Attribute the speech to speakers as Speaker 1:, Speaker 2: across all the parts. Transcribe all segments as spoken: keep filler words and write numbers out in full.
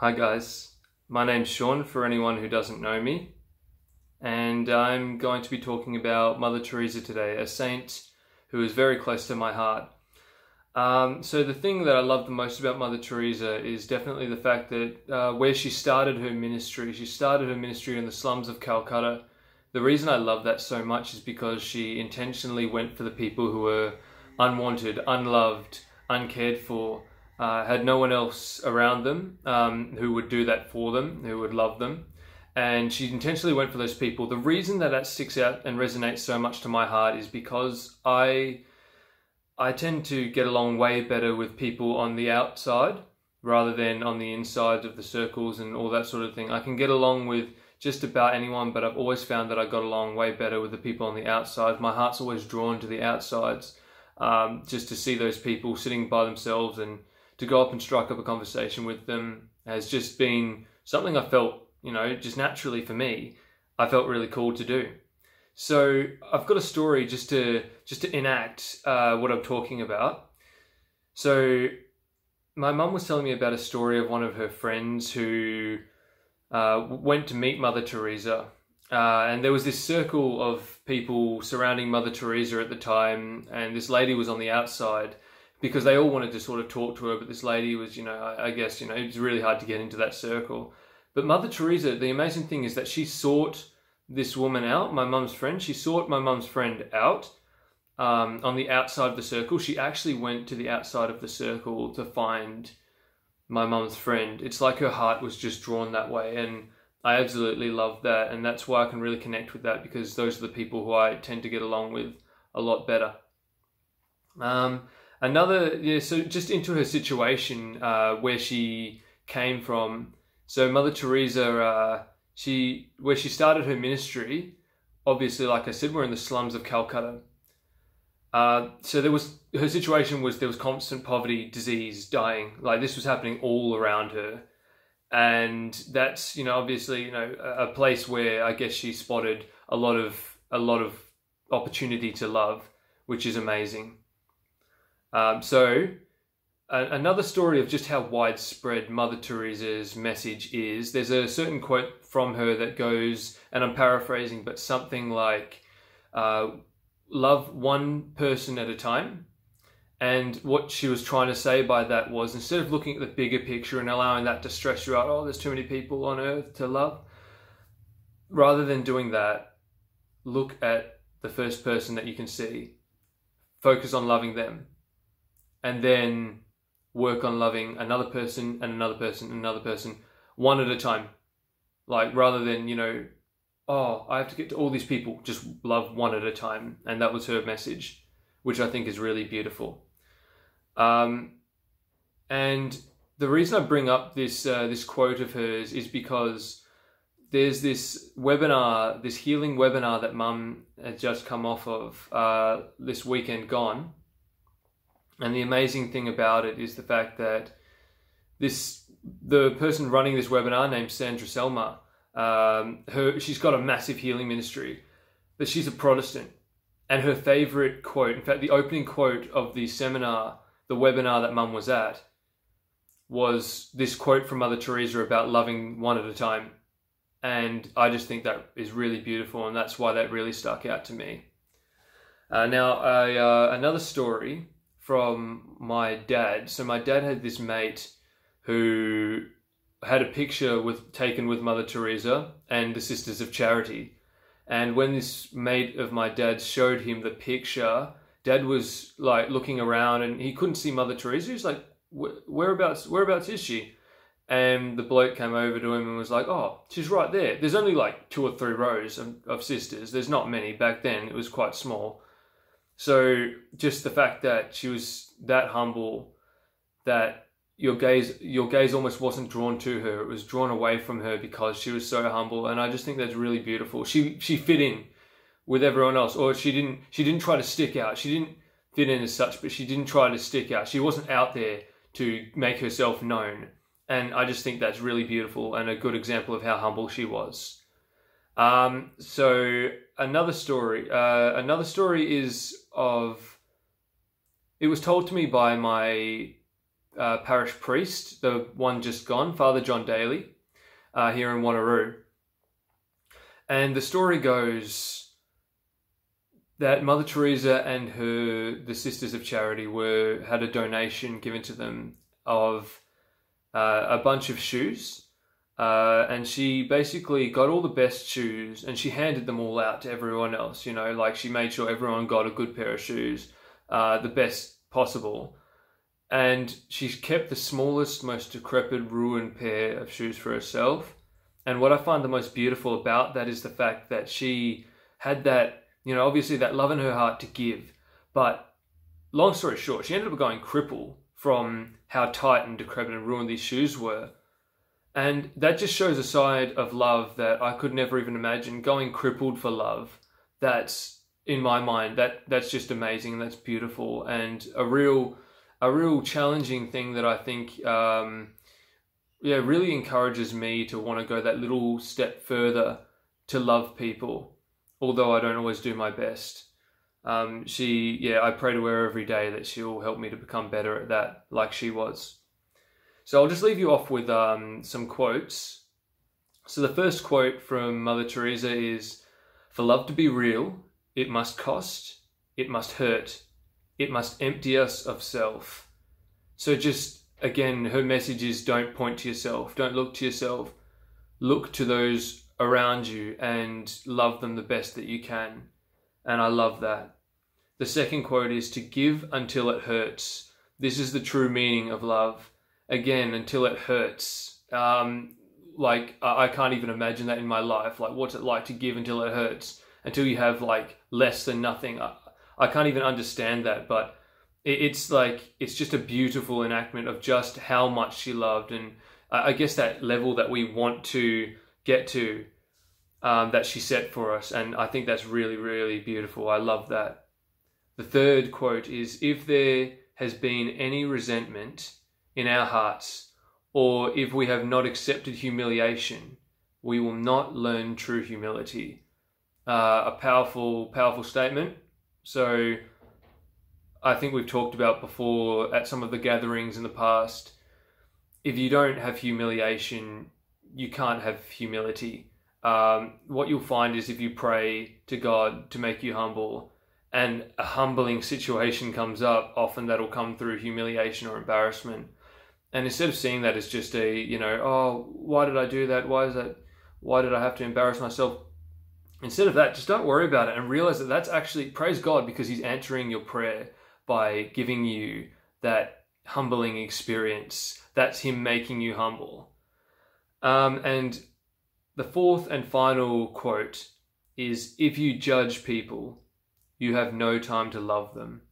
Speaker 1: Hi guys, my name's Sean for anyone who doesn't know me, and I'm going to be talking about Mother Teresa today, a saint who is very close to my heart. Um, so the thing that I love the most about Mother Teresa is definitely the fact that uh, where she started her ministry, she started her ministry in the slums of Calcutta. The reason I love that so much is because she intentionally went for the people who were unwanted, unloved, uncared for, uh, had no one else around them um, who would do that for them, who would love them. And she intentionally went for those people. The reason that that sticks out and resonates so much to my heart is because I... I tend to get along way better with people on the outside rather than on the inside of the circles and all that sort of thing. I can get along with just about anyone, but I've always found that I got along way better with the people on the outside. My heart's always drawn to the outsides, um, just to see those people sitting by themselves and to go up and strike up a conversation with them has just been something I felt, you know, just naturally for me, I felt really cool to do. So I've got a story just to just to enact uh, what I'm talking about. So my mum was telling me about a story of one of her friends who uh, went to meet Mother Teresa, uh, and there was this circle of people surrounding Mother Teresa at the time, and this lady was on the outside because they all wanted to sort of talk to her, but this lady was, you know, I, I guess, you know, it was really hard to get into that circle. But Mother Teresa, the amazing thing is that she sought this woman out, my mum's friend. She sought my mum's friend out um, on the outside of the circle. She actually went to the outside of the circle to find my mum's friend. It's like her heart was just drawn that way, and I absolutely love that, and that's why I can really connect with that, because those are the people who I tend to get along with a lot better. Um, another, yeah, so just into her situation, uh, where she came from. So Mother Teresa, uh, She, where she started her ministry, obviously, like I said, we're in the slums of Calcutta. Uh, so there was, her situation was there was constant poverty, disease, dying. Like this was happening all around her. And that's, you know, obviously, you know, a, a place where I guess she spotted a lot of, a lot of opportunity to love, which is amazing. Um, so another story of just how widespread Mother Teresa's message is. There's a certain quote from her that goes, and I'm paraphrasing, but something like, uh, love one person at a time. And what she was trying to say by that was, instead of looking at the bigger picture and allowing that to stress you out, oh, there's too many people on earth to love, rather than doing that, look at the first person that you can see, focus on loving them, and then work on loving another person and another person and another person, one at a time. Like, rather than, you know, oh, I have to get to all these people, just love one at a time. And that was her message, which I think is really beautiful. Um, and the reason I bring up this, uh, this quote of hers is because there's this webinar, this healing webinar that Mum had just come off of uh, this weekend gone. And the amazing thing about it is the fact that this, the person running this webinar named Sandra Selma, um, her, she's got a massive healing ministry, but she's a Protestant. And her favorite quote, in fact, the opening quote of the seminar, the webinar that Mum was at, was this quote from Mother Teresa about loving one at a time. And I just think that is really beautiful, and that's why that really stuck out to me. Uh, now, I, uh, another story from my dad. So my dad had this mate who had a picture with taken with Mother Teresa and the Sisters of Charity. And when this mate of my dad showed him the picture, Dad was like looking around and he couldn't see Mother Teresa. He's like, whereabouts, whereabouts is she? And the bloke came over to him and was like, oh, she's right there. There's only like two or three rows of, of sisters. There's not many. Back then, it was quite small. So just the fact that she was that humble, that your gaze your gaze almost wasn't drawn to her, it was drawn away from her because she was so humble. And I just think that's really beautiful. She she fit in with everyone else, or she didn't she didn't try to stick out. She didn't fit in as such, but she didn't try to stick out. She wasn't out there to make herself known. And I just think that's really beautiful and a good example of how humble she was. Um, so another story, uh, another story is of, it was told to me by my uh, parish priest, the one just gone, Father John Daly, uh, here in Wanneroo. And the story goes that Mother Teresa and her the Sisters of Charity were had a donation given to them of uh, a bunch of shoes, uh, and she basically got all the best shoes and she handed them all out to everyone else. You know, like she made sure everyone got a good pair of shoes, uh, the best possible, and she kept the smallest, most decrepit, ruined pair of shoes for herself. And what I find the most beautiful about that is the fact that she had that, you know, obviously that love in her heart to give. But long story short, she ended up going crippled from how tight and decrepit and ruined these shoes were. And that just shows a side of love that I could never even imagine. Going crippled for love, that's, in my mind, that that's just amazing and that's beautiful. And a real, a real challenging thing that I think... Um, yeah, really encourages me to want to go that little step further to love people, although I don't always do my best. Um, she, yeah, I pray to her every day that she'll help me to become better at that, like she was. So I'll just leave you off with um, some quotes. So the first quote from Mother Teresa is, "For love to be real, it must cost, it must hurt, it must empty us of self." So just, again, her message is don't point to yourself. Don't look to yourself. Look to those around you and love them the best that you can. And I love that. The second quote is to give until it hurts. This is the true meaning of love. Again, until it hurts. Um, like, I can't even imagine that in my life. Like, what's it like to give until it hurts? Until you have, like, less than nothing. I, I can't even understand that, but it's like, it's just a beautiful enactment of just how much she loved. And I guess that level that we want to get to, um, that she set for us. And I think that's really, really beautiful. I love that. The third quote is, "If there has been any resentment in our hearts, or if we have not accepted humiliation, we will not learn true humility." Uh, a powerful, powerful statement. So I think we've talked about before at some of the gatherings in the past, if you don't have humiliation, you can't have humility. Um, what you'll find is if you pray to God to make you humble and a humbling situation comes up, often that'll come through humiliation or embarrassment. And instead of seeing that as just a, you know, oh, why did I do that? Why is that? Why did I have to embarrass myself? Instead of that, just don't worry about it and realize that that's actually, praise God, because He's answering your prayer by giving you that humbling experience. That's Him making you humble. Um, and the fourth and final quote is, "If you judge people, you have no time to love them."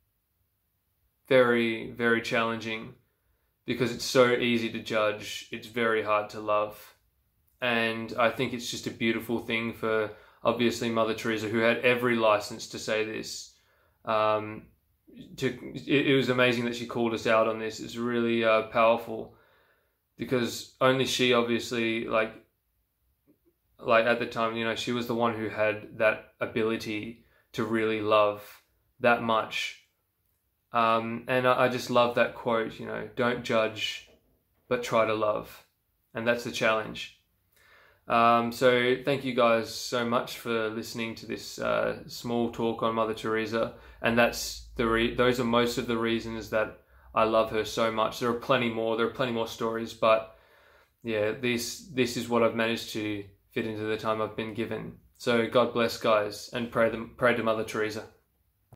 Speaker 1: Very, very challenging, because it's so easy to judge. It's very hard to love. And I think it's just a beautiful thing for, obviously, Mother Teresa, who had every license to say this. Um, to it, it was amazing that she called us out on this. It's really uh, powerful, because only she, obviously, like, like at the time, you know, she was the one who had that ability to really love that much. Um, and I, I just love that quote, you know, don't judge, but try to love. And that's the challenge. Um, so thank you guys so much for listening to this uh, small talk on Mother Teresa. And that's the re- those are most of the reasons that I love her so much. There are plenty more. There are plenty more stories, but yeah, this this is what I've managed to fit into the time I've been given. So God bless, guys, and pray them pray to Mother Teresa.